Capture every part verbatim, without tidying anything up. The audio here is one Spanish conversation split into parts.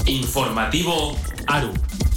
Informativo ARU.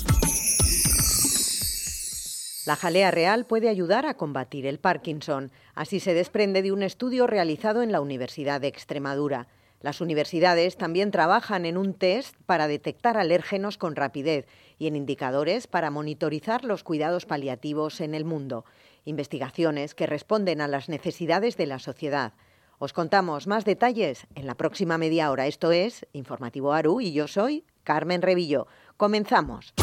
La jalea real puede ayudar a combatir el Parkinson. Así se desprende de un estudio realizado en la Universidad de Extremadura. Las universidades también trabajan en un test para detectar alérgenos con rapidez y en indicadores para monitorizar los cuidados paliativos en el mundo. Investigaciones que responden a las necesidades de la sociedad. Os contamos más detalles en la próxima media hora. Esto es Informativo ARU y yo soy Carmen Revillo. Comenzamos.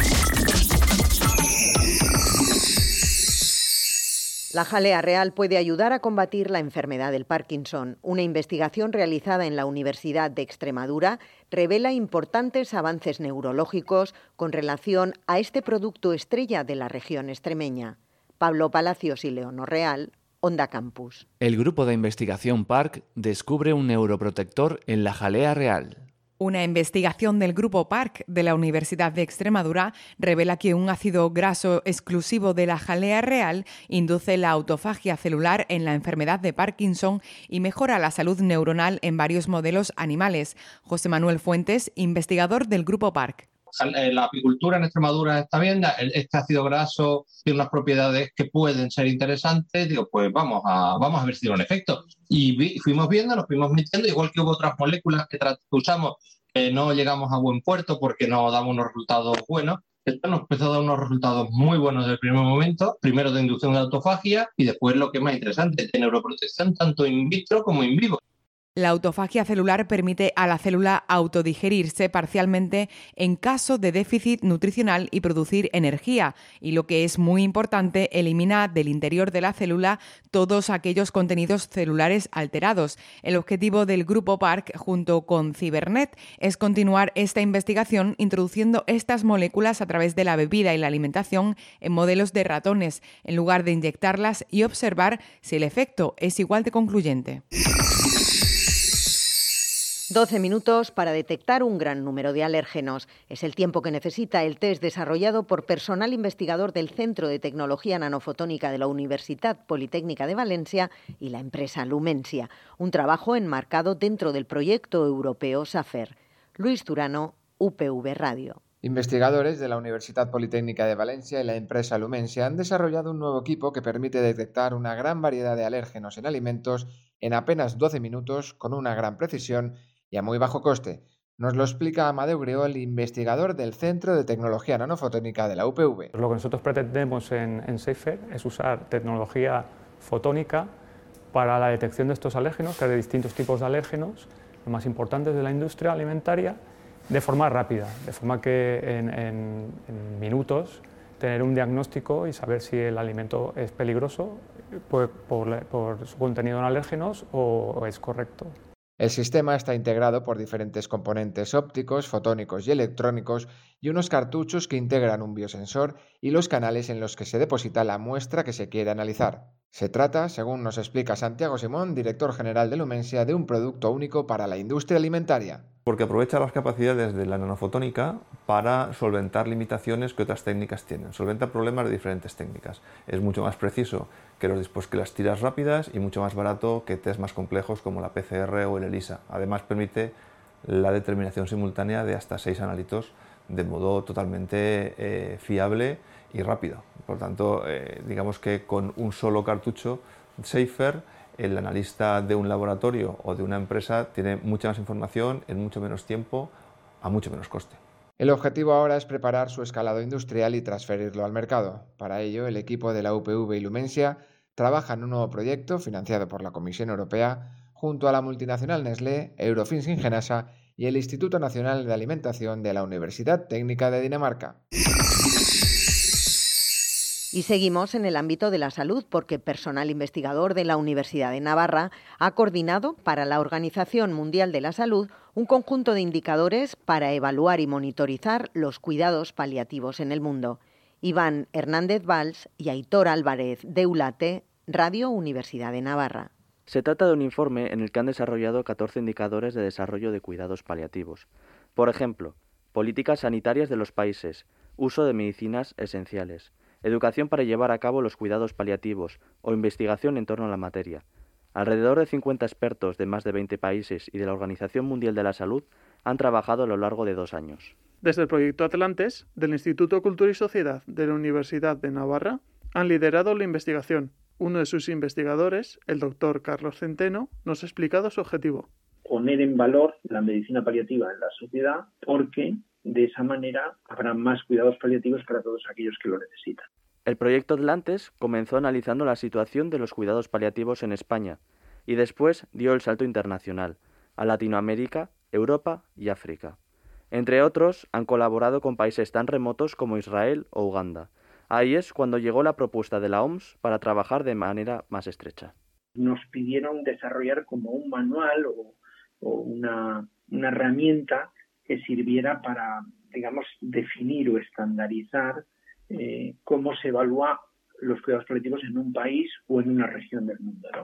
La jalea real puede ayudar a combatir la enfermedad del Parkinson. Una investigación realizada en la Universidad de Extremadura revela importantes avances neurológicos con relación a este producto estrella de la región extremeña. Pablo Palacios y Leonor Real, Onda Campus. El grupo de investigación PARC descubre un neuroprotector en la jalea real. Una investigación del Grupo PARC de la Universidad de Extremadura revela que un ácido graso exclusivo de la jalea real induce la autofagia celular en la enfermedad de Parkinson y mejora la salud neuronal en varios modelos animales. José Manuel Fuentes, investigador del Grupo PARC. La apicultura en Extremadura está bien, este ácido graso tiene unas propiedades que pueden ser interesantes, digo, pues vamos a, vamos a ver si tiene un efecto. Y vi, fuimos viendo, nos fuimos metiendo, igual que hubo otras moléculas que, que usamos, que no llegamos a buen puerto porque no damos unos resultados buenos. Esto nos empezó a dar unos resultados muy buenos desde el primer momento, primero de inducción de autofagia y después lo que es más interesante, de neuroprotección tanto in vitro como in vivo. La autofagia celular permite a la célula autodigerirse parcialmente en caso de déficit nutricional y producir energía. Y lo que es muy importante, elimina del interior de la célula todos aquellos contenidos celulares alterados. El objetivo del Grupo PARC, junto con Cibernet, es continuar esta investigación introduciendo estas moléculas a través de la bebida y la alimentación en modelos de ratones, en lugar de inyectarlas y observar si el efecto es igual de concluyente. doce minutos para detectar un gran número de alérgenos. Es el tiempo que necesita el test desarrollado por personal investigador del Centro de Tecnología Nanofotónica de la Universitat Politécnica de Valencia y la empresa Lumensia. Un trabajo enmarcado dentro del proyecto europeo SAFER. Luis Turano, U P V Radio. Investigadores de la Universitat Politécnica de Valencia y la empresa Lumensia han desarrollado un nuevo equipo que permite detectar una gran variedad de alérgenos en alimentos en apenas doce minutos con una gran precisión y a muy bajo coste. Nos lo explica Amadeu Greol, investigador del Centro de Tecnología Nanofotónica de la U P V. Lo que nosotros pretendemos en, en SAFER es usar tecnología fotónica para la detección de estos alérgenos, que hay de distintos tipos de alérgenos, los más importantes de la industria alimentaria, de forma rápida, de forma que en, en, en minutos tener un diagnóstico y saber si el alimento es peligroso por, por, por su contenido en alérgenos o, o es correcto. El sistema está integrado por diferentes componentes ópticos, fotónicos y electrónicos y unos cartuchos que integran un biosensor y los canales en los que se deposita la muestra que se quiere analizar. Se trata, según nos explica Santiago Simón, director general de Lumensia, de un producto único para la industria alimentaria. Porque aprovecha las capacidades de la nanofotónica para solventar limitaciones que otras técnicas tienen. Solventa problemas de diferentes técnicas. Es mucho más preciso que, los, pues, que las tiras rápidas y mucho más barato que test más complejos como la P C R o el ELISA. Además permite la determinación simultánea de hasta seis analitos de modo totalmente eh, fiable y rápido. Por tanto, eh, digamos que con un solo cartucho SAFER, el analista de un laboratorio o de una empresa tiene mucha más información en mucho menos tiempo, a mucho menos coste. El objetivo ahora es preparar su escalado industrial y transferirlo al mercado. Para ello, el equipo de la U P V y Lumensia trabaja en un nuevo proyecto financiado por la Comisión Europea junto a la multinacional Nestlé, Eurofins Ingenasa y el Instituto Nacional de Alimentación de la Universidad Técnica de Dinamarca. Y seguimos en el ámbito de la salud porque personal investigador de la Universidad de Navarra ha coordinado para la Organización Mundial de la Salud un conjunto de indicadores para evaluar y monitorizar los cuidados paliativos en el mundo. Iván Hernández Valls y Aitor Álvarez de Eulate, Radio Universidad de Navarra. Se trata de un informe en el que han desarrollado catorce indicadores de desarrollo de cuidados paliativos. Por ejemplo, políticas sanitarias de los países, uso de medicinas esenciales, educación para llevar a cabo los cuidados paliativos o investigación en torno a la materia. Alrededor de cincuenta expertos de más de veinte países y de la Organización Mundial de la Salud han trabajado a lo largo de dos años. Desde el proyecto Atlantes, del Instituto Cultura y Sociedad de la Universidad de Navarra, han liderado la investigación. Uno de sus investigadores, el doctor Carlos Centeno, nos ha explicado su objetivo. Poner en valor la medicina paliativa en la sociedad porque de esa manera habrá más cuidados paliativos para todos aquellos que lo necesitan. El proyecto Atlantes comenzó analizando la situación de los cuidados paliativos en España y después dio el salto internacional, a Latinoamérica, Europa y África. Entre otros, han colaborado con países tan remotos como Israel o Uganda. Ahí es cuando llegó la propuesta de la O M S para trabajar de manera más estrecha. Nos pidieron desarrollar como un manual o, o una, una herramienta que sirviera para, digamos, definir o estandarizar eh, cómo se evalúa los cuidados paliativos en un país o en una región del mundo, ¿no?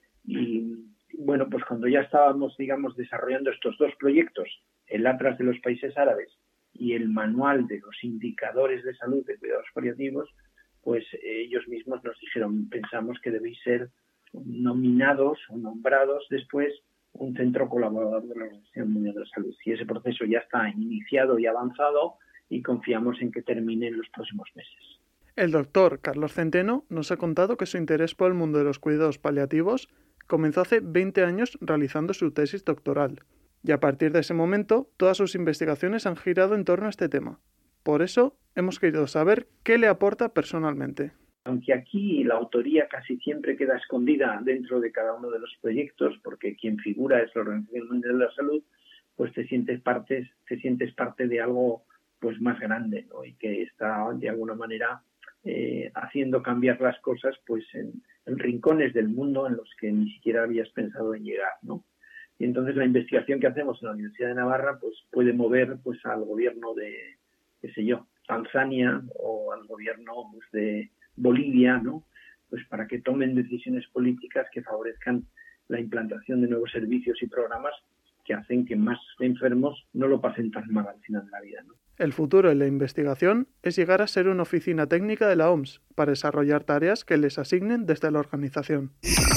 Y bueno, pues cuando ya estábamos, digamos, desarrollando estos dos proyectos, el Atlas de los Países Árabes y el Manual de los Indicadores de Salud de Cuidados Paliativos, pues eh, ellos mismos nos dijeron, pensamos que debéis ser nominados o nombrados después un centro colaborador de la Organización Mundial de la Salud. Y ese proceso ya está iniciado y avanzado y confiamos en que termine en los próximos meses. El doctor Carlos Centeno nos ha contado que su interés por el mundo de los cuidados paliativos comenzó hace veinte años realizando su tesis doctoral. Y a partir de ese momento, todas sus investigaciones han girado en torno a este tema. Por eso, hemos querido saber qué le aporta personalmente. Aunque aquí la autoría casi siempre queda escondida dentro de cada uno de los proyectos, porque quien figura es la Organización Mundial de la Salud, pues te sientes parte, te sientes parte de algo pues más grande, ¿no? Y que está de alguna manera eh, haciendo cambiar las cosas pues en, en rincones del mundo en los que ni siquiera habías pensado en llegar, ¿no? Y entonces la investigación que hacemos en la Universidad de Navarra pues puede mover pues al gobierno de, qué sé yo, Tanzania o al gobierno pues, de Bolivia, ¿no? Pues para que tomen decisiones políticas que favorezcan la implantación de nuevos servicios y programas que hacen que más enfermos no lo pasen tan mal al final de la vida, ¿no? El futuro en la investigación es llegar a ser una oficina técnica de la O M S para desarrollar tareas que les asignen desde la organización.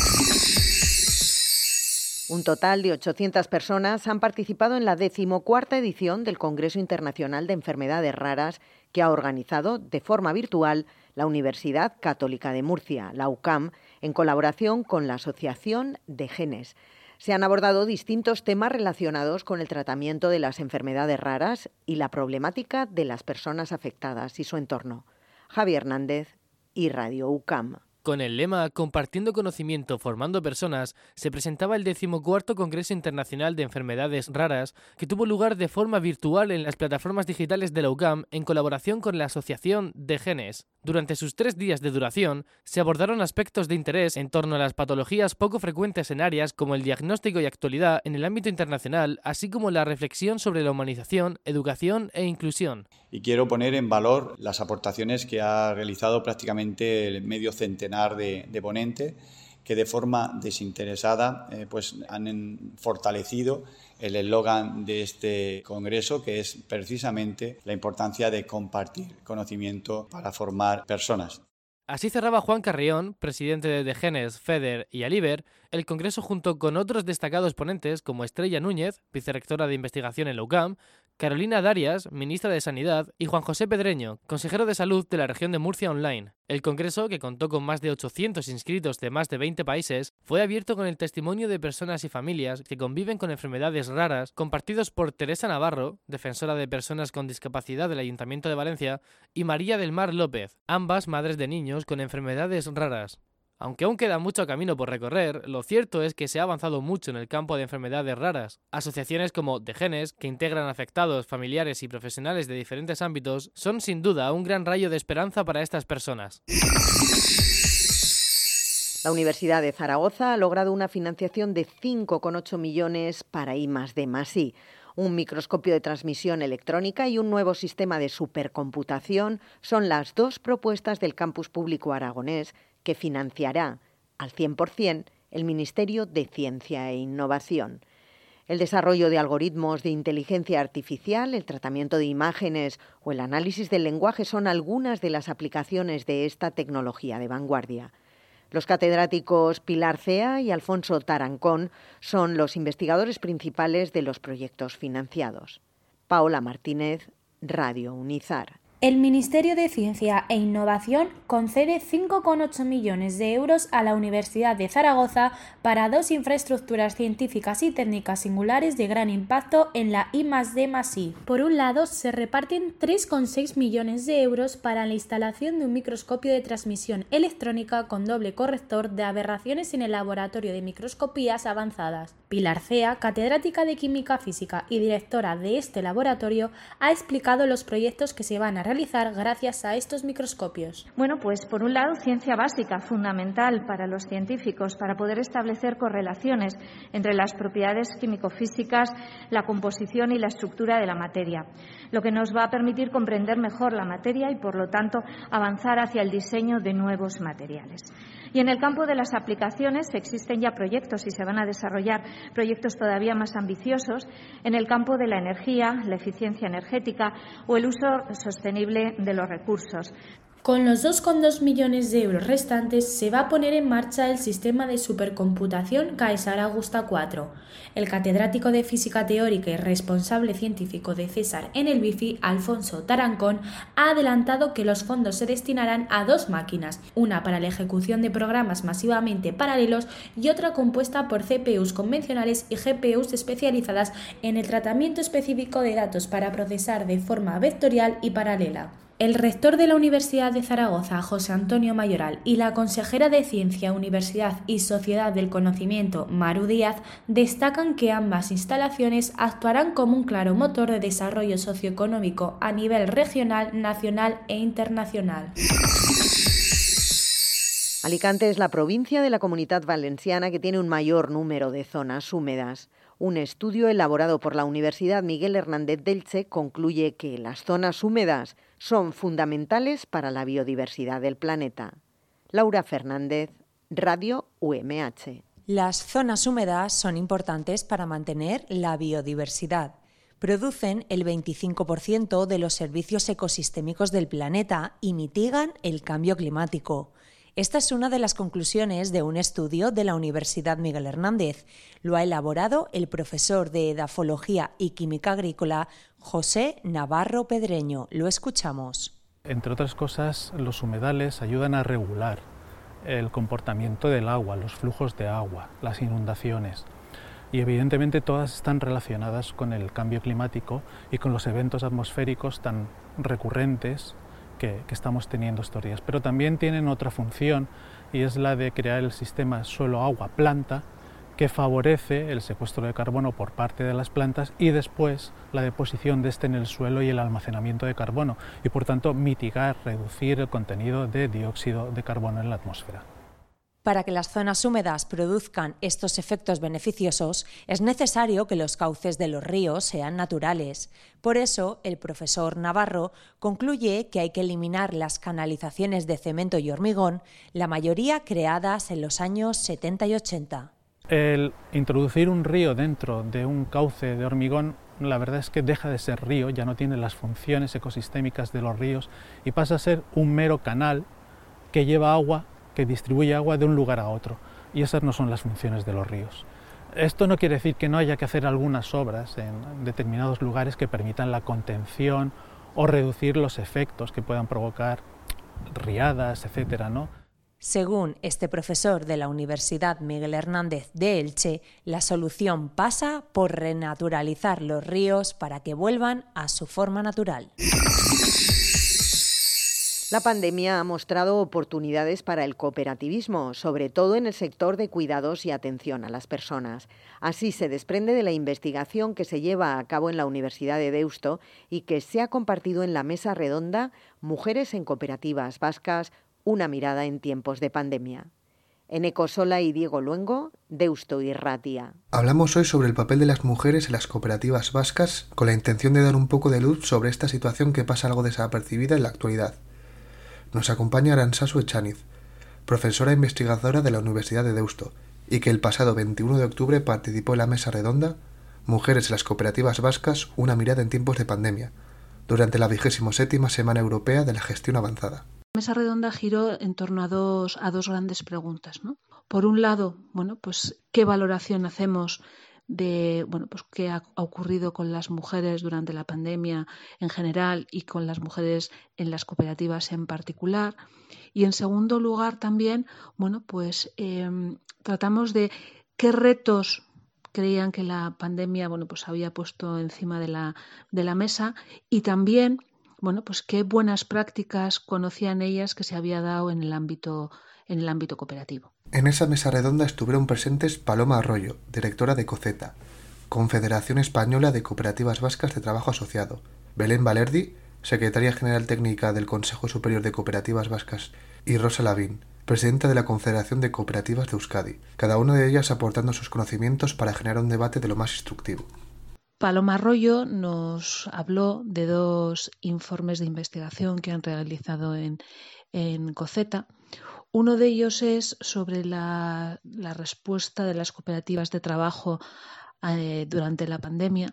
Un total de ochocientas personas han participado en la decimocuarta edición del Congreso Internacional de Enfermedades Raras que ha organizado de forma virtual la Universidad Católica de Murcia, la U C A M, en colaboración con la Asociación de Genes. Se han abordado distintos temas relacionados con el tratamiento de las enfermedades raras y la problemática de las personas afectadas y su entorno. Javier Hernández y Radio U C A M. Con el lema Compartiendo conocimiento, formando personas, se presentaba el decimocuarto Congreso Internacional de Enfermedades Raras, que tuvo lugar de forma virtual en las plataformas digitales de la U C A M en colaboración con la Asociación de Genes. Durante sus tres días de duración, se abordaron aspectos de interés en torno a las patologías poco frecuentes en áreas como el diagnóstico y actualidad en el ámbito internacional, así como la reflexión sobre la humanización, educación e inclusión. Y quiero poner en valor las aportaciones que ha realizado prácticamente el medio centenar de, de ponentes, que de forma desinteresada eh, pues han fortalecido el eslogan de este congreso, que es precisamente la importancia de compartir conocimiento para formar personas. Así cerraba Juan Carrión, presidente de Genes, FEDER y Aliber, el congreso junto con otros destacados ponentes como Estrella Núñez, vicerrectora de investigación en la U C A M, Carolina Darias, ministra de Sanidad, y Juan José Pedreño, consejero de Salud de la región de Murcia Online. El congreso, que contó con más de ochocientos inscritos de más de veinte países, fue abierto con el testimonio de personas y familias que conviven con enfermedades raras, compartidos por Teresa Navarro, defensora de personas con discapacidad del Ayuntamiento de Valencia, y María del Mar López, ambas madres de niños con enfermedades raras. Aunque aún queda mucho camino por recorrer, lo cierto es que se ha avanzado mucho en el campo de enfermedades raras. Asociaciones como de Genes, que integran afectados, familiares y profesionales de diferentes ámbitos, son sin duda un gran rayo de esperanza para estas personas. La Universidad de Zaragoza ha logrado una financiación de cinco coma ocho millones para I más D más I. Un microscopio de transmisión electrónica y un nuevo sistema de supercomputación son las dos propuestas del campus público aragonés que financiará al cien por ciento el Ministerio de Ciencia e Innovación. El desarrollo de algoritmos de inteligencia artificial, el tratamiento de imágenes o el análisis del lenguaje son algunas de las aplicaciones de esta tecnología de vanguardia. Los catedráticos Pilar Cea y Alfonso Tarancón son los investigadores principales de los proyectos financiados. Paola Martínez, Radio Unizar. El Ministerio de Ciencia e Innovación concede cinco coma ocho millones de euros a la Universidad de Zaragoza para dos infraestructuras científicas y técnicas singulares de gran impacto en la I más D más I. Por un lado, se reparten tres coma seis millones de euros para la instalación de un microscopio de transmisión electrónica con doble corrector de aberraciones en el Laboratorio de Microscopías Avanzadas. Pilar Cea, catedrática de Química Física y directora de este laboratorio, ha explicado los proyectos que se van a realizar gracias a estos microscopios. Bueno, pues por un lado, ciencia básica, fundamental para los científicos, para poder establecer correlaciones entre las propiedades químico-físicas, la composición y la estructura de la materia, lo que nos va a permitir comprender mejor la materia y, por lo tanto, avanzar hacia el diseño de nuevos materiales. Y en el campo de las aplicaciones existen ya proyectos y se van a desarrollar proyectos todavía más ambiciosos en el campo de la energía, la eficiencia energética o el uso sostenible de los recursos. Con los dos coma dos millones de euros restantes se va a poner en marcha el sistema de supercomputación Caesar Augusta cuatro. El catedrático de Física Teórica y responsable científico de Cesar en el B I F I, Alfonso Tarancón, ha adelantado que los fondos se destinarán a dos máquinas, una para la ejecución de programas masivamente paralelos y otra compuesta por C P Us convencionales y G P Us especializadas en el tratamiento específico de datos para procesar de forma vectorial y paralela. El rector de la Universidad de Zaragoza, José Antonio Mayoral, y la consejera de Ciencia, Universidad y Sociedad del Conocimiento, Maru Díaz, destacan que ambas instalaciones actuarán como un claro motor de desarrollo socioeconómico a nivel regional, nacional e internacional. Alicante es la provincia de la Comunidad Valenciana que tiene un mayor número de zonas húmedas. Un estudio elaborado por la Universidad Miguel Hernández de Elche concluye que las zonas húmedas son fundamentales para la biodiversidad del planeta. Laura Fernández, Radio U M H. Las zonas húmedas son importantes para mantener la biodiversidad. Producen el veinticinco por ciento de los servicios ecosistémicos del planeta y mitigan el cambio climático. Esta es una de las conclusiones de un estudio de la Universidad Miguel Hernández. Lo ha elaborado el profesor de Edafología y Química Agrícola, José Navarro Pedreño. Lo escuchamos. Entre otras cosas, los humedales ayudan a regular el comportamiento del agua, los flujos de agua, las inundaciones. Y evidentemente todas están relacionadas con el cambio climático y con los eventos atmosféricos tan recurrentes Que, que estamos teniendo estos días, pero también tienen otra función y es la de crear el sistema suelo-agua-planta que favorece el secuestro de carbono por parte de las plantas y después la deposición de este en el suelo y el almacenamiento de carbono y por tanto mitigar, reducir el contenido de dióxido de carbono en la atmósfera. Para que las zonas húmedas produzcan estos efectos beneficiosos, es necesario que los cauces de los ríos sean naturales. Por eso, el profesor Navarro concluye que hay que eliminar las canalizaciones de cemento y hormigón, la mayoría creadas en los años setenta y ochenta. El introducir un río dentro de un cauce de hormigón, la verdad es que deja de ser río, ya no tiene las funciones ecosistémicas de los ríos y pasa a ser un mero canal que lleva agua, que distribuye agua de un lugar a otro, y esas no son las funciones de los ríos. Esto no quiere decir que no haya que hacer algunas obras en determinados lugares que permitan la contención o reducir los efectos que puedan provocar riadas, etcétera, ¿no? Según este profesor de la Universidad Miguel Hernández de Elche, la solución pasa por renaturalizar los ríos para que vuelvan a su forma natural. La pandemia ha mostrado oportunidades para el cooperativismo, sobre todo en el sector de cuidados y atención a las personas. Así se desprende de la investigación que se lleva a cabo en la Universidad de Deusto y que se ha compartido en la mesa redonda Mujeres en Cooperativas Vascas, una mirada en tiempos de pandemia. Eneco Sola y Diego Luengo, Deusto y Ratia. Hablamos hoy sobre el papel de las mujeres en las cooperativas vascas con la intención de dar un poco de luz sobre esta situación que pasa algo desapercibida en la actualidad. Nos acompaña Arantzazu Echaniz, profesora e investigadora de la Universidad de Deusto, y que el pasado veintiuno de octubre participó en la mesa redonda Mujeres en las cooperativas vascas, una mirada en tiempos de pandemia, durante la vigésimo séptima Semana Europea de la Gestión Avanzada. La mesa redonda giró en torno a dos, a dos grandes preguntas, ¿no? Por un lado, bueno, pues qué valoración hacemos de bueno, pues qué ha ocurrido con las mujeres durante la pandemia en general y con las mujeres en las cooperativas en particular. Y en segundo lugar también, bueno, pues eh, tratamos de qué retos creían que la pandemia, bueno, pues había puesto encima de la, de la mesa, y también, bueno, pues qué buenas prácticas conocían ellas que se había dado en el ámbito, en el ámbito cooperativo. En esa mesa redonda estuvieron presentes Paloma Arroyo, directora de COCETA, Confederación Española de Cooperativas Vascas de Trabajo Asociado, Belén Valerdi, secretaria general técnica del Consejo Superior de Cooperativas Vascas, y Rosa Lavín, presidenta de la Confederación de Cooperativas de Euskadi, cada una de ellas aportando sus conocimientos para generar un debate de lo más instructivo. Paloma Arroyo nos habló de dos informes de investigación que han realizado en, en COCETA. Uno de ellos es sobre la, la respuesta de las cooperativas de trabajo eh, durante la pandemia.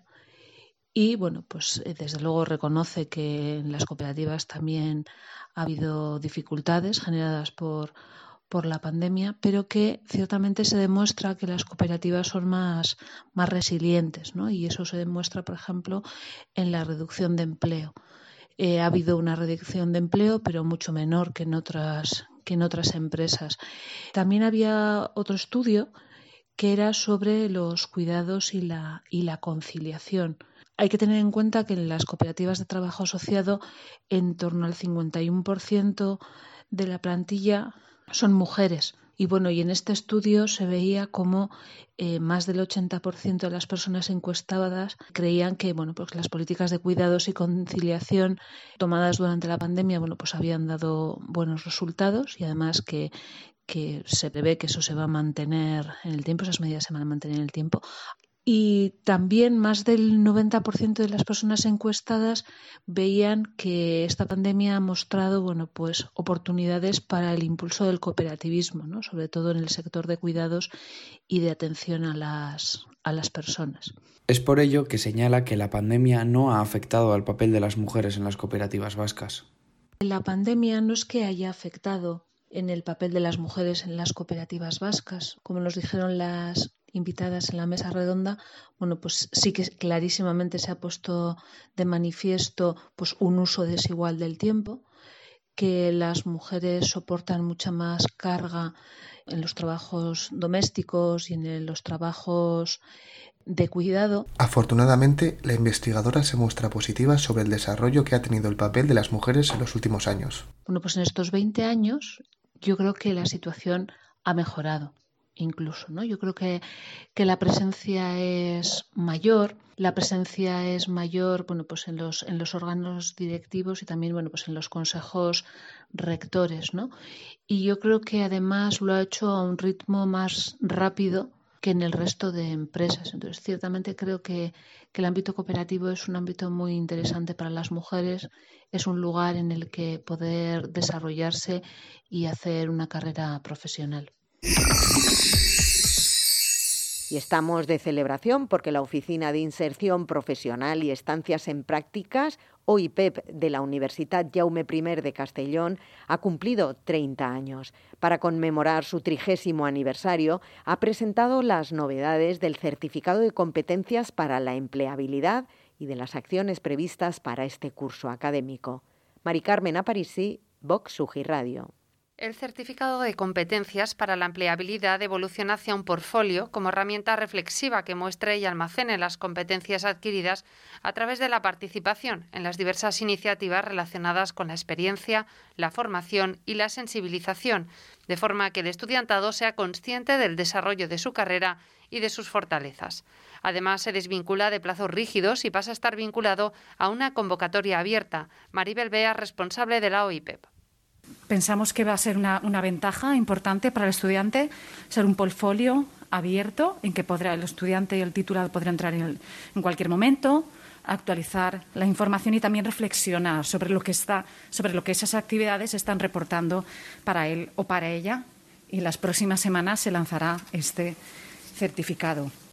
Y bueno, pues eh, desde luego reconoce que en las cooperativas también ha habido dificultades generadas por, por la pandemia, pero que ciertamente se demuestra que las cooperativas son más, más resilientes, ¿no? Y eso se demuestra, por ejemplo, en la reducción de empleo. Eh, ha habido una reducción de empleo, pero mucho menor que en otras, que en otras empresas. También había otro estudio que era sobre los cuidados y la, y la conciliación. Hay que tener en cuenta que en las cooperativas de trabajo asociado en torno al cincuenta y uno por ciento de la plantilla son mujeres. Y bueno, y en este estudio se veía como eh, más del ochenta por ciento de las personas encuestadas creían que bueno, pues las políticas de cuidados y conciliación tomadas durante la pandemia bueno, pues habían dado buenos resultados, y además que, que se prevé que eso se va a mantener en el tiempo, esas medidas se van a mantener en el tiempo. Y también más del noventa por ciento de las personas encuestadas veían que esta pandemia ha mostrado bueno, pues, oportunidades para el impulso del cooperativismo, ¿no? Sobre todo en el sector de cuidados y de atención a las, a las personas. Es por ello que señala que la pandemia no ha afectado al papel de las mujeres en las cooperativas vascas. La pandemia no es que haya afectado en el papel de las mujeres en las cooperativas vascas, como nos dijeron las invitadas en la mesa redonda, bueno, pues sí que clarísimamente se ha puesto de manifiesto pues un uso desigual del tiempo, que las mujeres soportan mucha más carga en los trabajos domésticos y en los trabajos de cuidado. Afortunadamente, la investigadora se muestra positiva sobre el desarrollo que ha tenido el papel de las mujeres en los últimos años. Bueno, pues en estos veinte años yo creo que la situación ha mejorado. Incluso, ¿no? Yo creo que, que la presencia es mayor, la presencia es mayor, bueno, pues en los, en los órganos directivos y también, bueno, pues en los consejos rectores, ¿no? Y yo creo que además lo ha hecho a un ritmo más rápido que en el resto de empresas. Entonces, ciertamente creo que, que el ámbito cooperativo es un ámbito muy interesante para las mujeres, es un lugar en el que poder desarrollarse y hacer una carrera profesional. Y estamos de celebración porque la Oficina de Inserción Profesional y Estancias en Prácticas, O I P E P, de la Universitat Jaume primer de Castellón, ha cumplido treinta años. Para conmemorar su trigésimo aniversario, ha presentado las novedades del Certificado de Competencias para la Empleabilidad y de las acciones previstas para este curso académico. Mari Carmen Aparici, Vox U G I Radio. El certificado de competencias para la empleabilidad evoluciona hacia un portfolio como herramienta reflexiva que muestre y almacene las competencias adquiridas a través de la participación en las diversas iniciativas relacionadas con la experiencia, la formación y la sensibilización, de forma que el estudiantado sea consciente del desarrollo de su carrera y de sus fortalezas. Además, se desvincula de plazos rígidos y pasa a estar vinculado a una convocatoria abierta. Maribel Bea, responsable de la O I P E P. Pensamos que va a ser una, una ventaja importante para el estudiante ser un portfolio abierto en que podrá el estudiante y el titular podrá entrar en, el, en cualquier momento, actualizar la información y también reflexionar sobre lo que está, sobre lo que esas actividades están reportando para él o para ella. Y las próximas semanas se lanzará este certificado.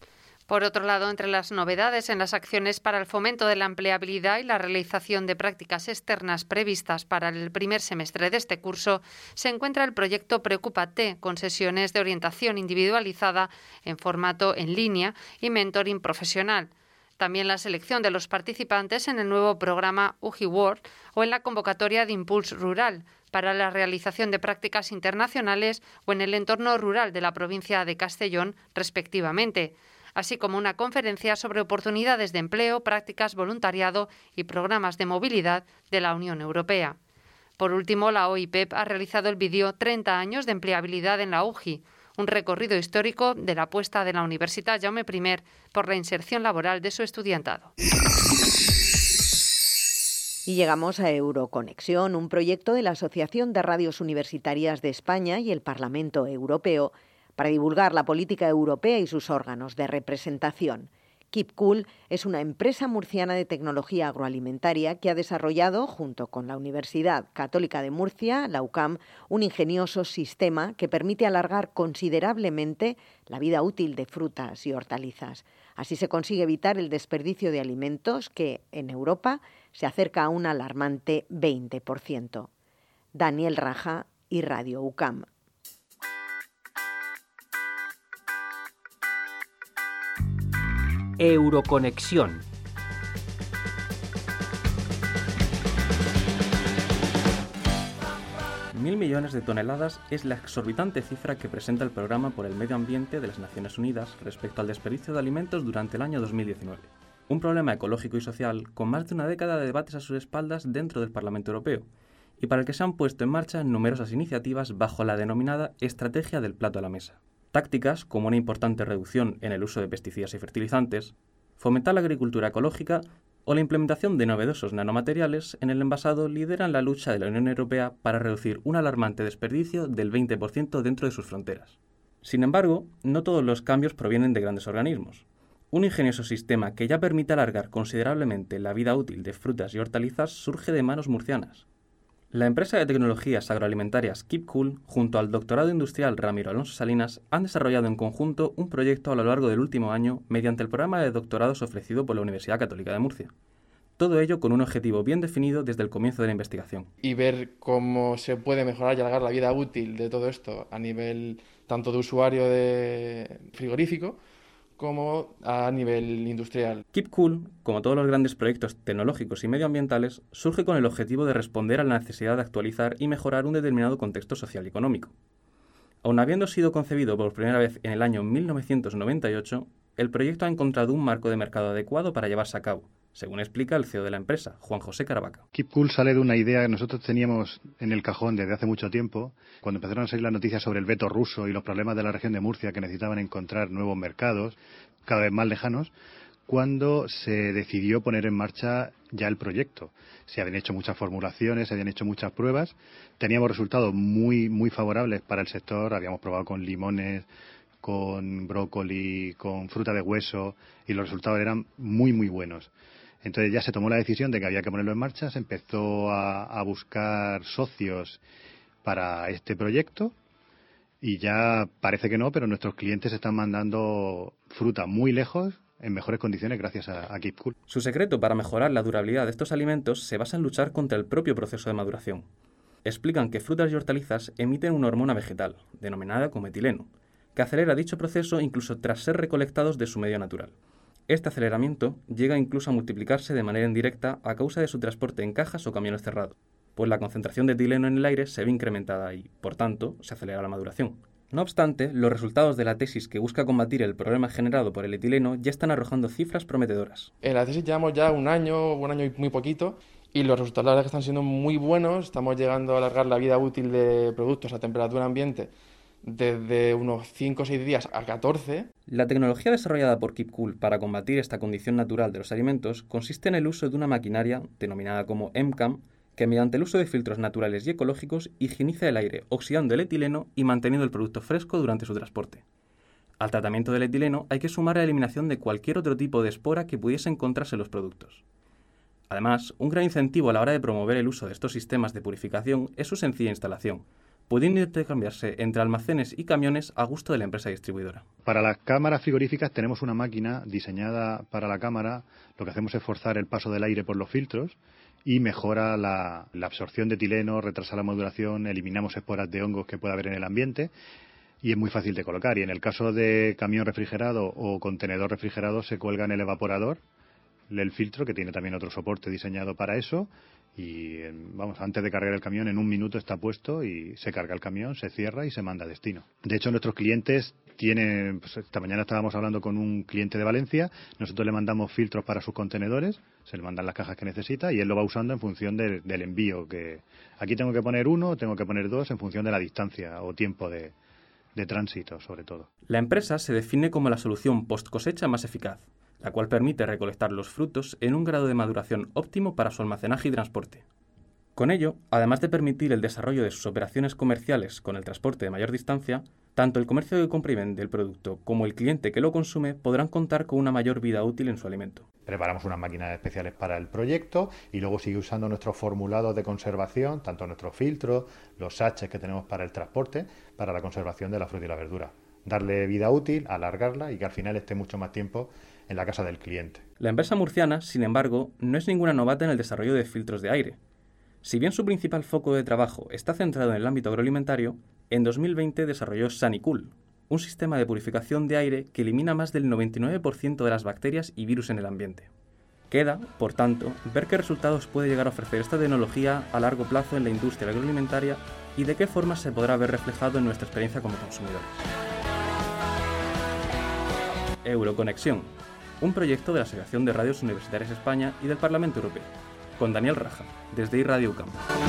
Por otro lado, entre las novedades en las acciones para el fomento de la empleabilidad y la realización de prácticas externas previstas para el primer semestre de este curso, se encuentra el proyecto Preocúpate, con sesiones de orientación individualizada en formato en línea y mentoring profesional. También la selección de los participantes en el nuevo programa U G I World o en la convocatoria de Impulse Rural para la realización de prácticas internacionales o en el entorno rural de la provincia de Castellón, respectivamente, así como una conferencia sobre oportunidades de empleo, prácticas, voluntariado y programas de movilidad de la Unión Europea. Por último, la O I P E P ha realizado el vídeo treinta años de empleabilidad en la U G I, un recorrido histórico de la apuesta de la Universitat Jaume I por la inserción laboral de su estudiantado. Y llegamos a Euroconexión, un proyecto de la Asociación de Radios Universitarias de España y el Parlamento Europeo para divulgar la política europea y sus órganos de representación. Keep Cool es una empresa murciana de tecnología agroalimentaria que ha desarrollado, junto con la Universidad Católica de Murcia, la U C A M, un ingenioso sistema que permite alargar considerablemente la vida útil de frutas y hortalizas. Así se consigue evitar el desperdicio de alimentos que, en Europa, se acerca a un alarmante veinte por ciento. Daniel Raja y Radio U C A M. Euroconexión. Mil millones de toneladas es la exorbitante cifra que presenta el Programa por el Medio Ambiente de las Naciones Unidas respecto al desperdicio de alimentos durante el año dos mil diecinueve. Un problema ecológico y social con más de una década de debates a sus espaldas dentro del Parlamento Europeo, y para el que se han puesto en marcha numerosas iniciativas bajo la denominada Estrategia del Plato a la Mesa. Tácticas como una importante reducción en el uso de pesticidas y fertilizantes, fomentar la agricultura ecológica o la implementación de novedosos nanomateriales en el envasado lideran la lucha de la Unión Europea para reducir un alarmante desperdicio del veinte por ciento dentro de sus fronteras. Sin embargo, no todos los cambios provienen de grandes organismos. Un ingenioso sistema que ya permite alargar considerablemente la vida útil de frutas y hortalizas surge de manos murcianas. La empresa de tecnologías agroalimentarias Keep Cool, junto al doctorado industrial Ramiro Alonso Salinas, han desarrollado en conjunto un proyecto a lo largo del último año mediante el programa de doctorados ofrecido por la Universidad Católica de Murcia. Todo ello con un objetivo bien definido desde el comienzo de la investigación. Y ver cómo se puede mejorar y alargar la vida útil de todo esto a nivel tanto de usuario de frigorífico como a nivel industrial. Keep Cool, como todos los grandes proyectos tecnológicos y medioambientales, surge con el objetivo de responder a la necesidad de actualizar y mejorar un determinado contexto social y económico. Aun habiendo sido concebido por primera vez en el año mil novecientos noventa y ocho, el proyecto ha encontrado un marco de mercado adecuado para llevarse a cabo, según explica el C E O de la empresa, Juan José Caravaca. Keep Cool sale de una idea que nosotros teníamos en el cajón desde hace mucho tiempo, cuando empezaron a salir las noticias sobre el veto ruso y los problemas de la región de Murcia que necesitaban encontrar nuevos mercados, cada vez más lejanos, cuando se decidió poner en marcha ya el proyecto. Se habían hecho muchas formulaciones, se habían hecho muchas pruebas, teníamos resultados muy, muy favorables para el sector, habíamos probado con limones, con brócoli, con fruta de hueso, y los resultados eran muy, muy buenos. Entonces ya se tomó la decisión de que había que ponerlo en marcha, se empezó a, a buscar socios para este proyecto y ya parece que no, pero nuestros clientes están mandando fruta muy lejos en mejores condiciones gracias a, a Keep Cool. Su secreto para mejorar la durabilidad de estos alimentos se basa en luchar contra el propio proceso de maduración. Explican que frutas y hortalizas emiten una hormona vegetal, denominada como etileno, que acelera dicho proceso incluso tras ser recolectados de su medio natural. Este aceleramiento llega incluso a multiplicarse de manera indirecta a causa de su transporte en cajas o camiones cerrados, pues la concentración de etileno en el aire se ve incrementada y, por tanto, se acelera la maduración. No obstante, los resultados de la tesis que busca combatir el problema generado por el etileno ya están arrojando cifras prometedoras. En la tesis llevamos ya un año, un año y muy poquito, y los resultados la verdad que están siendo muy buenos. Estamos llegando a alargar la vida útil de productos a temperatura ambiente desde unos cinco o seis días a catorce. La tecnología desarrollada por Keep Cool para combatir esta condición natural de los alimentos consiste en el uso de una maquinaria, denominada como M CAM, que mediante el uso de filtros naturales y ecológicos higieniza el aire, oxidando el etileno y manteniendo el producto fresco durante su transporte. Al tratamiento del etileno hay que sumar la eliminación de cualquier otro tipo de espora que pudiese encontrarse en los productos. Además, un gran incentivo a la hora de promover el uso de estos sistemas de purificación es su sencilla instalación, pudiendo intercambiarse entre almacenes y camiones a gusto de la empresa distribuidora. Para las cámaras frigoríficas tenemos una máquina diseñada para la cámara. Lo que hacemos es forzar el paso del aire por los filtros y mejora la, la absorción de etileno, retrasa la maduración, eliminamos esporas de hongos que pueda haber en el ambiente y es muy fácil de colocar. Y en el caso de camión refrigerado o contenedor refrigerado se cuelga en el evaporador el filtro, que tiene también otro soporte diseñado para eso, y vamos, antes de cargar el camión en un minuto está puesto y se carga el camión, se cierra y se manda a destino. De hecho, nuestros clientes tienen, pues esta mañana estábamos hablando con un cliente de Valencia, nosotros le mandamos filtros para sus contenedores, se le mandan las cajas que necesita y él lo va usando en función de, del envío, que aquí tengo que poner uno, tengo que poner dos en función de la distancia o tiempo de, de tránsito, sobre todo. La empresa se define como la solución post cosecha más eficaz, la cual permite recolectar los frutos en un grado de maduración óptimo para su almacenaje y transporte. Con ello, además de permitir el desarrollo de sus operaciones comerciales con el transporte de mayor distancia, tanto el comercio que compra y vende el producto como el cliente que lo consume podrán contar con una mayor vida útil en su alimento. Preparamos unas máquinas especiales para el proyecto y luego sigue usando nuestros formulados de conservación, tanto nuestros filtros, los sachets que tenemos para el transporte, para la conservación de la fruta y la verdura. Darle vida útil, alargarla y que al final esté mucho más tiempo en la casa del cliente. La empresa murciana, sin embargo, no es ninguna novata en el desarrollo de filtros de aire. Si bien su principal foco de trabajo está centrado en el ámbito agroalimentario, en dos mil veinte desarrolló Sanicool, un sistema de purificación de aire que elimina más del noventa y nueve por ciento de las bacterias y virus en el ambiente. Queda, por tanto, ver qué resultados puede llegar a ofrecer esta tecnología a largo plazo en la industria agroalimentaria y de qué forma se podrá ver reflejado en nuestra experiencia como consumidores. Euroconexión, un proyecto de la Asociación de Radios Universitarias España y del Parlamento Europeo, con Daniel Raja, desde iRadio U C A M.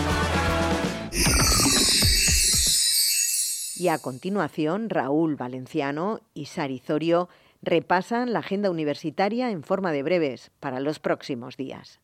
Y a continuación, Raúl Valenciano y Sari Zorio repasan la agenda universitaria en forma de breves para los próximos días.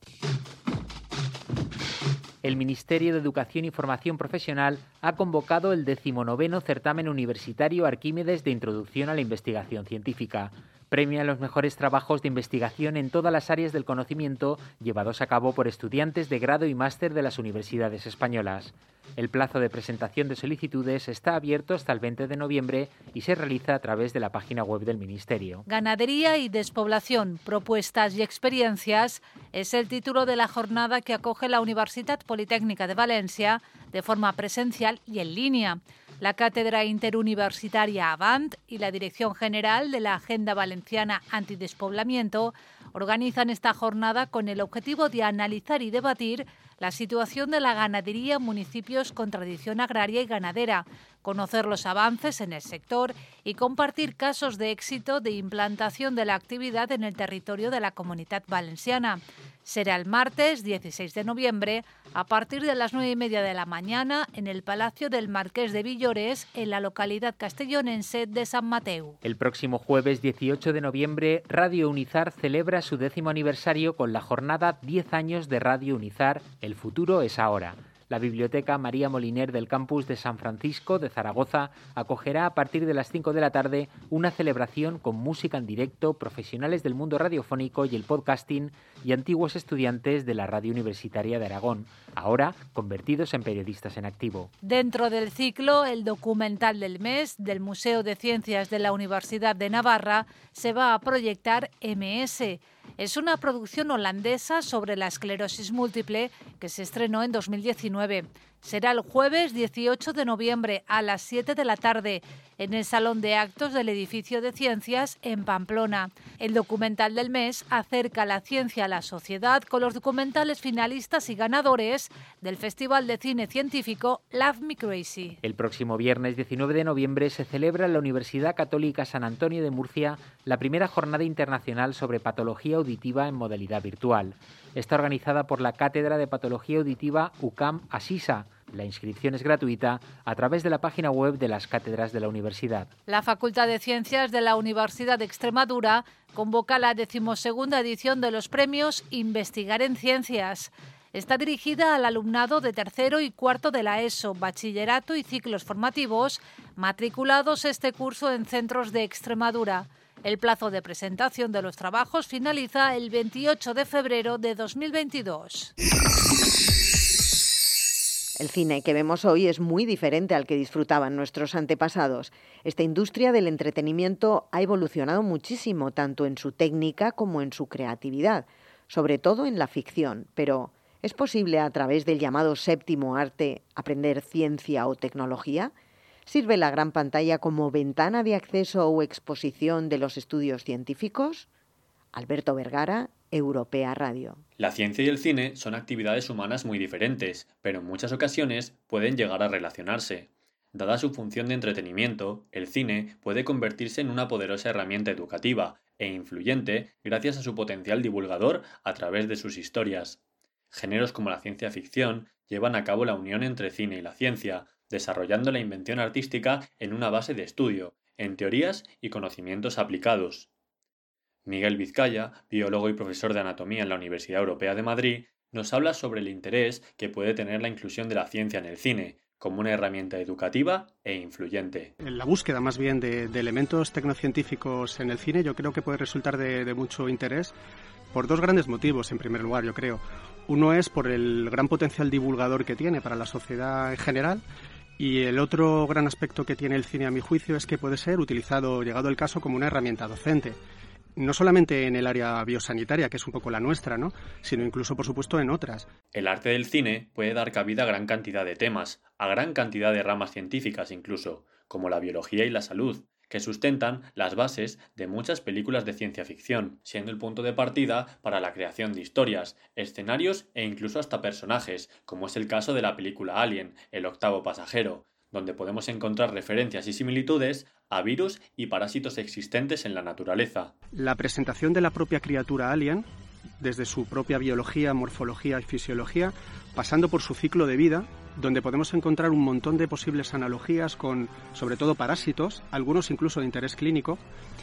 El Ministerio de Educación y Formación Profesional ha convocado el decimonoveno certamen universitario Arquímedes de Introducción a la Investigación Científica. Premia los mejores trabajos de investigación en todas las áreas del conocimiento llevados a cabo por estudiantes de grado y máster de las universidades españolas. El plazo de presentación de solicitudes está abierto hasta el veinte de noviembre y se realiza a través de la página web del Ministerio. Ganadería y despoblación, propuestas y experiencias es el título de la jornada que acoge la Universitat Politécnica de Valencia de forma presencial y en línea. La Cátedra Interuniversitaria Avant y la Dirección General de la Agenda Valenciana Antidespoblamiento organizan esta jornada con el objetivo de analizar y debatir la situación de la ganadería en municipios con tradición agraria y ganadera, conocer los avances en el sector y compartir casos de éxito de implantación de la actividad en el territorio de la Comunitat Valenciana. Será el martes dieciséis de noviembre a partir de las nueve y media de la mañana en el Palacio del Marqués de Villores, en la localidad castellonense de San Mateu. El próximo jueves dieciocho de noviembre, Radio Unizar celebra su décimo aniversario con la jornada diez años de Radio Unizar, el futuro es ahora. La Biblioteca María Moliner del campus de San Francisco de Zaragoza acogerá a partir de las cinco de la tarde una celebración con música en directo, profesionales del mundo radiofónico y el podcasting y antiguos estudiantes de la Radio Universitaria de Aragón, ahora convertidos en periodistas en activo. Dentro del ciclo, el documental del mes del Museo de Ciencias de la Universidad de Navarra se va a proyectar M S. Es una producción holandesa sobre la esclerosis múltiple que se estrenó en dos mil diecinueve. Será el jueves dieciocho de noviembre a las siete de la tarde en el Salón de Actos del Edificio de Ciencias en Pamplona. El documental del mes acerca la ciencia a la sociedad con los documentales finalistas y ganadores del Festival de Cine Científico Love Me Crazy. El próximo viernes diecinueve de noviembre se celebra en la Universidad Católica San Antonio de Murcia la primera jornada internacional sobre patología auditiva en modalidad virtual. Está organizada por la Cátedra de Patología Auditiva U C A M Asisa. La inscripción es gratuita a través de la página web de las cátedras de la universidad. La Facultad de Ciencias de la Universidad de Extremadura convoca la decimosegunda edición de los premios Investigar en Ciencias. Está dirigida al alumnado de tercero y cuarto de la ESO, bachillerato y ciclos formativos, matriculados este curso en centros de Extremadura. El plazo de presentación de los trabajos finaliza el veintiocho de febrero de dos mil veintidós. El cine que vemos hoy es muy diferente al que disfrutaban nuestros antepasados. Esta industria del entretenimiento ha evolucionado muchísimo, tanto en su técnica como en su creatividad, sobre todo en la ficción. Pero, ¿es posible a través del llamado séptimo arte aprender ciencia o tecnología? ¿Sirve la gran pantalla como ventana de acceso o exposición de los estudios científicos? Alberto Vergara, Europea Radio. La ciencia y el cine son actividades humanas muy diferentes, pero en muchas ocasiones pueden llegar a relacionarse. Dada su función de entretenimiento, el cine puede convertirse en una poderosa herramienta educativa e influyente gracias a su potencial divulgador a través de sus historias. Géneros como la ciencia ficción llevan a cabo la unión entre cine y la ciencia, desarrollando la invención artística en una base de estudio, en teorías y conocimientos aplicados. Miguel Vizcaya, biólogo y profesor de anatomía en la Universidad Europea de Madrid, nos habla sobre el interés que puede tener la inclusión de la ciencia en el cine, como una herramienta educativa e influyente. La búsqueda más bien de, de elementos tecnocientíficos en el cine yo creo que puede resultar de, de mucho interés por dos grandes motivos, en primer lugar, yo creo. Uno es por el gran potencial divulgador que tiene para la sociedad en general, y el otro gran aspecto que tiene el cine, a mi juicio, es que puede ser utilizado, llegado el caso, como una herramienta docente. No solamente en el área biosanitaria, que es un poco la nuestra, ¿no?, sino incluso, por supuesto, en otras. El arte del cine puede dar cabida a gran cantidad de temas, a gran cantidad de ramas científicas incluso, como la biología y la salud, que sustentan las bases de muchas películas de ciencia ficción, siendo el punto de partida para la creación de historias, escenarios e incluso hasta personajes, como es el caso de la película Alien, El octavo pasajero, donde podemos encontrar referencias y similitudes a virus y parásitos existentes en la naturaleza. La presentación de la propia criatura alien, desde su propia biología, morfología y fisiología, pasando por su ciclo de vida, donde podemos encontrar un montón de posibles analogías con, sobre todo, parásitos, algunos incluso de interés clínico,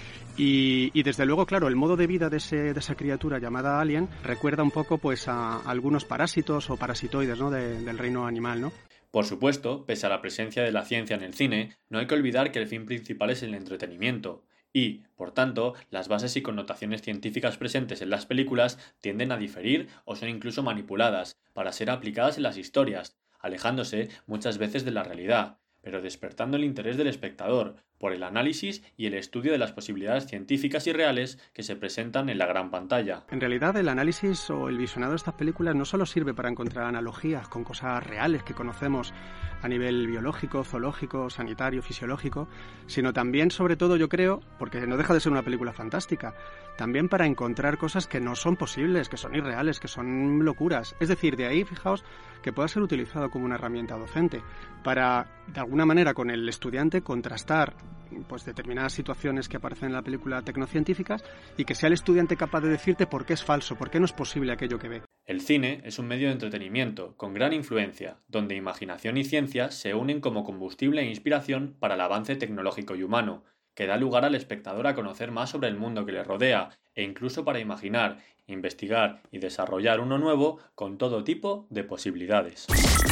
y, y desde luego, claro, el modo de vida de, ese, de esa criatura llamada alien recuerda un poco pues a algunos parásitos o parasitoides, ¿no?, de, del reino animal, ¿no? Por supuesto, pese a la presencia de la ciencia en el cine, no hay que olvidar que el fin principal es el entretenimiento y, por tanto, las bases y connotaciones científicas presentes en las películas tienden a diferir o son incluso manipuladas para ser aplicadas en las historias, alejándose muchas veces de la realidad, pero despertando el interés del espectador por el análisis y el estudio de las posibilidades científicas y reales que se presentan en la gran pantalla. En realidad, el análisis o el visionado de estas películas no solo sirve para encontrar analogías con cosas reales que conocemos a nivel biológico, zoológico, sanitario, fisiológico, sino también, sobre todo, yo creo, porque no deja de ser una película fantástica, también para encontrar cosas que no son posibles, que son irreales, que son locuras. Es decir, de ahí, fijaos, que pueda ser utilizado como una herramienta docente para, de alguna manera, con el estudiante contrastar pues determinadas situaciones que aparecen en la película tecnocientíficas y que sea el estudiante capaz de decirte por qué es falso, por qué no es posible aquello que ve. El cine es un medio de entretenimiento con gran influencia, donde imaginación y ciencia se unen como combustible e inspiración para el avance tecnológico y humano, que da lugar al espectador a conocer más sobre el mundo que le rodea e incluso para imaginar, investigar y desarrollar uno nuevo con todo tipo de posibilidades.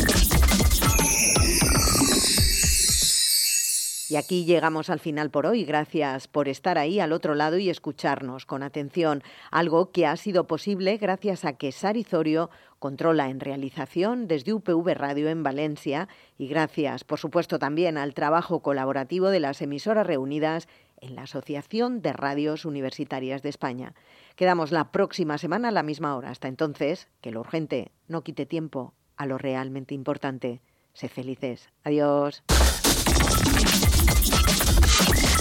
Y aquí llegamos al final por hoy. Gracias por estar ahí al otro lado y escucharnos con atención. Algo que ha sido posible gracias a que Sari Zorio controla en realización desde U P V Radio en Valencia y gracias, por supuesto, también al trabajo colaborativo de las emisoras reunidas en la Asociación de Radios Universitarias de España. Quedamos la próxima semana a la misma hora. Hasta entonces, que lo urgente no quite tiempo a lo realmente importante. Sé felices. Adiós.